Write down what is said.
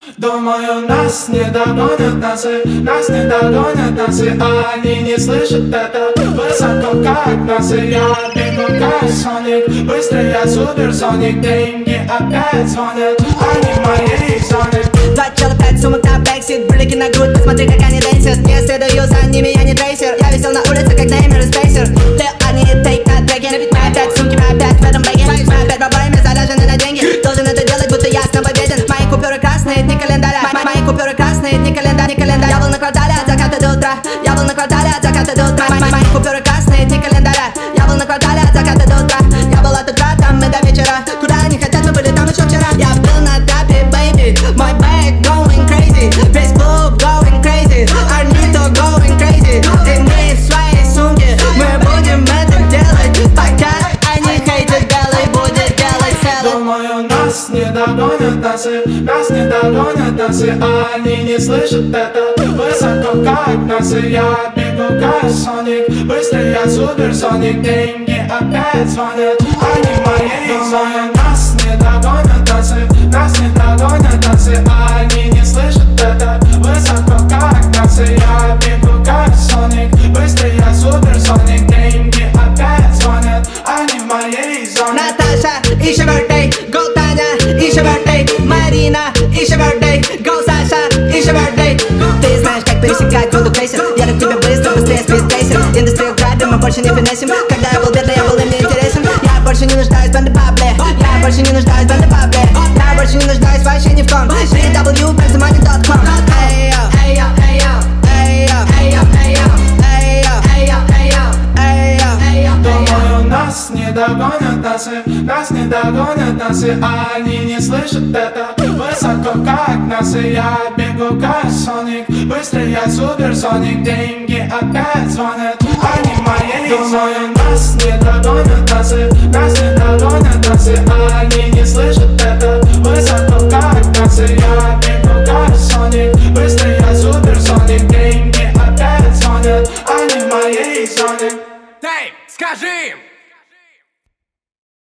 Думаю, нас не догонят носы, нас не догонят носы, а они не слышат это. Высоко как носы, я бегу как Соник, быстро я суперсоник, деньги опять звонят, они в моей зоне. 2 чела, 5 сумок на бэксит, брюлики на грудь, посмотри как они дэнсят. Не следую за ними, я не трейсер, я висел на улице как Неймер и Спейсер. Лил, они тейк на треке, мои 5 сумки, мои 5 в этом бэге, мои 5 пробоями заряжены на деньги. Должен это делать, будто я снобоведен. Мои купюры красные, дни календаря, мои купюры красные, дни календарь, Я был на квартале от заката до утра, я был на квартале от заката до утра. Мои купюры красные, дни календаря, я был на квартале от заката до утра. Я был от утра, там мы до вечера, куда они хотят, мы были там еще вчера. Я был на трапе, baby, мой bag going crazy, весь клуб going crazy, Арнито going crazy. И мы в своей сумке, мы будем это делать, пока они хейтят, белый будет делать целый. Думаю, нас не догонят носы, нас не догонят носы, а они не слышат это. Высоко как носы, я бегу как Соник, быстро я суперсоник, деньги опять звонят, они в моей зоне. Нас не догонят носы, нас не догонят носы, а они не слышат это. Высоко как носы, я бегу как Соник, быстро я суперсоник, деньги опять звонят, они в моей зоне. Наташа, it's your birthday, go Таня, it's your birthday, Марина, it's your birthday, go Саша, it's your birthday. Ты знаешь, как пересекать воду крейсер, я от тебя быстро, быстрее спидтрейсер. Индустрию грабим, мы больше не финесим. Когда я был бедный, я был им не интересен. Я больше не нуждаюсь в бандебабле, я больше не нуждаюсь в бандебабле, я больше не нуждаюсь вообще ни в ком. www.money.com. Эй йо, эй йо, эй йо, эй йо, эй йо, эй йо, эй йо, эй йо, эй йо, эй йо, эй йо. Думаю, нас не догонят носы, нас не догонят носы, а они не слышат это. Высоко как носы, я бегу как Соник, быстро я суперсоник, деньги опять звонят, они в моей зоне. Думаю, нас не догонят носы, нас не догонят носы, а они не слышат это. Высоко как носы, я бегу как Соник, быстро я суперсоник, деньги опять звонят, они в моей зоне. Эй, скажи им!